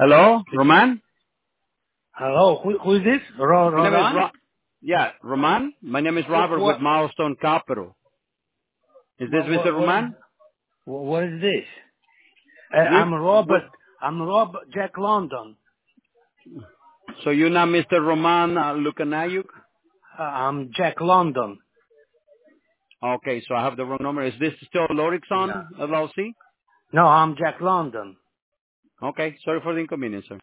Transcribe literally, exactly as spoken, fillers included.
Hello, Roman? Hello, who, who is this? Ro- My name is Rodan? Ro- yeah, Roman. My name is What, Robert with what, Milestone Capital. Is this what, mister what, what is, Roman? what, what is this? Uh, We, I'm we, Robert, I'm Robert Jack London. so you're not mister Roman uh, Lukanayuk? Uh, I'm Jack London. Okay, so I have the wrong number. Is this still Yeah. Lorixon L L C? No, I'm Jack London. Okay, sorry for the inconvenience, sir.